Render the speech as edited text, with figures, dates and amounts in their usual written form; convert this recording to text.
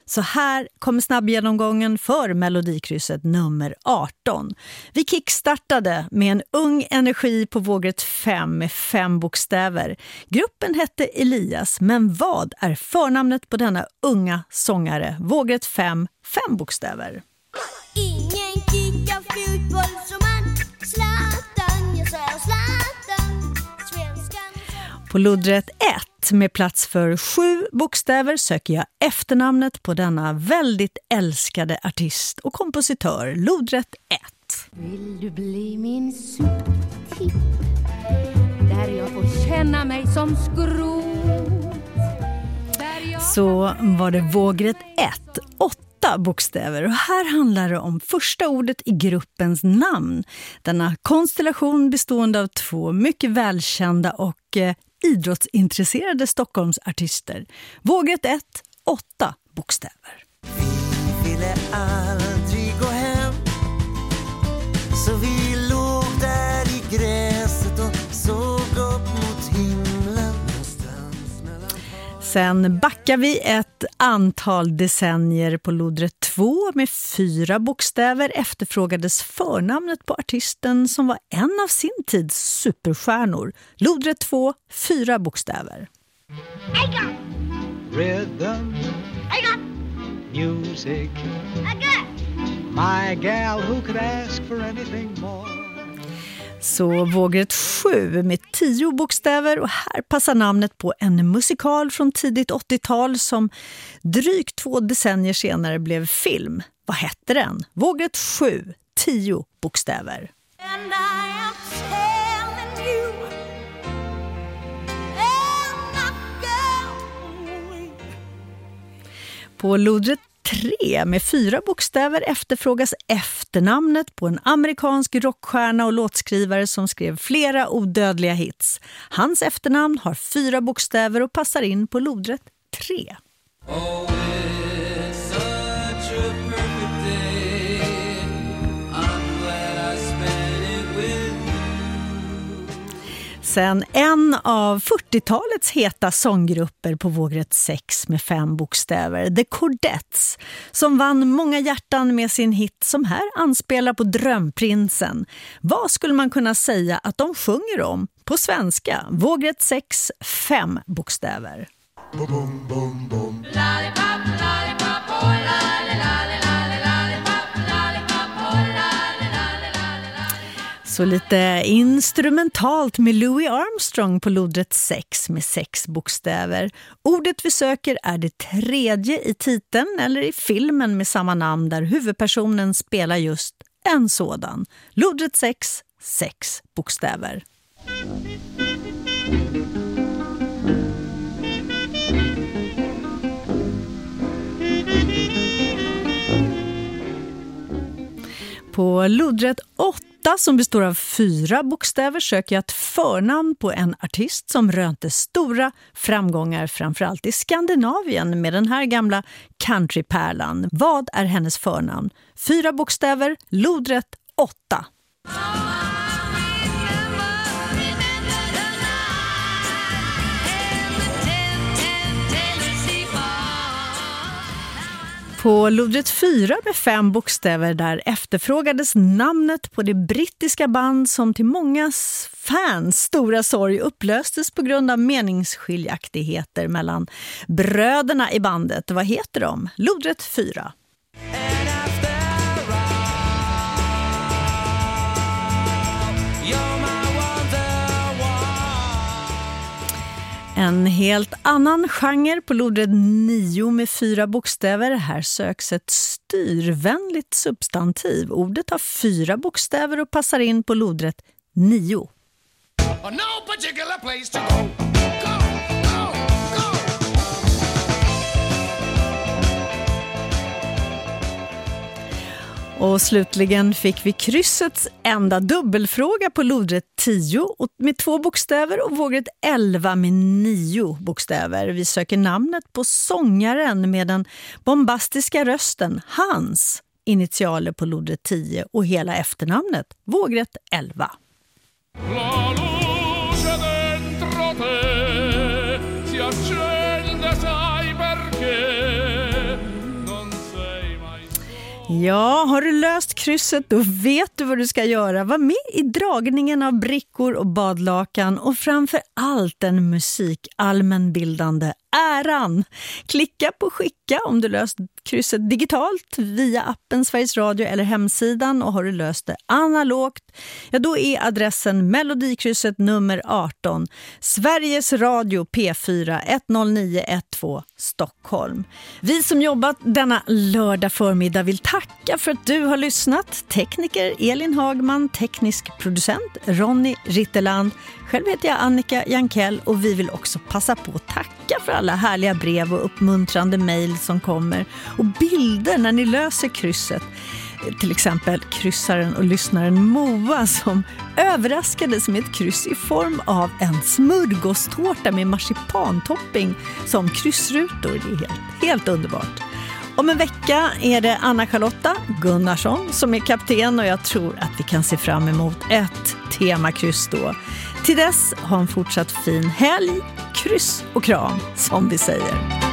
Så här kommer snabbgenomgången för Melodikrysset nummer 18. Vi kickstartade med en ung energi på vågrätt 5 med 5 bokstäver. Gruppen hette Elias, men vad är förnamnet på denna unga sångare? Vågrätt 5, 5 bokstäver. Ingen kickar fotboll som man Zlatan, jag säger Zlatan, svenskan. På luddrätt 1 med plats för 7 bokstäver söker jag efternamnet på denna väldigt älskade artist och kompositör. Luddrätt 1. Vill du bli min soptipp där jag får känna mig som skrot? Så var det vågrätt 1, 8 bokstäver, och här handlar det om första ordet i gruppens namn. Denna konstellation bestående av 2 mycket välkända och idrottsintresserade Stockholmsartister. Vågrätt 1, 8 bokstäver. Vi ville aldrig gå hem, så vi låg där i gräset och såg upp mot himlen. Sen backar vi ett antal decennier. På luddrätt 2 med 4 bokstäver efterfrågades förnamnet på artisten som var en av sin tids superstjärnor. Luddrätt 2, 4 bokstäver. Rhythm, music, my gal who could ask for anything more. Så vågrätt 7 med 10 bokstäver, och här passar namnet på en musikal från tidigt 80-tal som drygt 2 decennier senare blev film. Vad hette den? Vågrätt 7, 10 bokstäver. And I am telling you, I'm not going. På luddrätt 3 med 4 bokstäver efterfrågas efternamnet på en amerikansk rockstjärna och låtskrivare som skrev flera odödliga hits. Hans efternamn har 4 bokstäver och passar in på luddrätt 3. Sen en av 40-talets heta sånggrupper på vågrätt 6 med 5 bokstäver, The Chordettes, som vann många hjärtan med sin hit som här anspelar på Drömprinsen. Vad skulle man kunna säga att de sjunger om på svenska? Vågrätt 6, 5 bokstäver. Boom, boom, boom, boom. Lollipop, lollipop, oh, lolly, lolly, lolly, lollipop, lollipop, oh, lolly, lolly, lolly, lolly. Så lite instrumentalt med Louis Armstrong på luddrätt 6 med 6 bokstäver. Ordet vi söker är det 3:e i titeln eller i filmen med samma namn där huvudpersonen spelar just en sådan. Luddrätt 6, 6 bokstäver. På luddrätt 8 som består av 4 bokstäver söker jag ett förnamn på en artist som rönte stora framgångar framförallt i Skandinavien med den här gamla countrypärlan. Vad är hennes förnamn? 4 bokstäver, luddrätt 8. På luddrätt 4 med 5 bokstäver där efterfrågades namnet på det brittiska band som till mångas fans stora sorg upplöstes på grund av meningsskiljaktigheter mellan bröderna i bandet. Vad heter de? Luddrätt 4. En helt annan genre på luddrätt 9 med 4 bokstäver. Här söks ett styrvänligt substantiv. Ordet har 4 bokstäver och passar in på luddrätt 9. No particular place to go. Go, go, go. Och slutligen fick vi kryssets enda dubbelfråga på luddrätt 10 med 2 bokstäver och vågrätt 11 med 9 bokstäver. Vi söker namnet på sångaren med den bombastiska rösten, hans initialer på luddrätt 10 och hela efternamnet, vågrätt 11. La luce dentro te si accende, sai perché? Ja, har du löst krysset då vet du vad du ska göra. Var med i dragningen av brickor och badlakan och framför allt den musikallmänbildande äran. Klicka på skicka om du löst krysset digitalt via appen Sveriges Radio eller hemsidan, och har du löst det analogt, ja då är adressen Melodikrysset nummer 18, Sveriges Radio P4 10912 Stockholm. Vi som jobbat denna lördag förmiddag vill tacka för att du har lyssnat. Tekniker Elin Hagman, teknisk producent Ronny Ritterland. Själv heter jag Annika Jankell och vi vill också passa på att tacka för alla härliga brev och uppmuntrande mejl som kommer och bilder när ni löser krysset. Till exempel kryssaren och lyssnaren Moa som överraskades med ett kryss i form av en smörgåstårta med marsipantopping som kryssrutor. Det är helt underbart. Om en vecka är det Anna-Charlotta Gunnarsson som är kapten och jag tror att vi kan se fram emot ett temakryss då. Till dess, ha en fortsatt fin helg, kryss och kram som vi säger.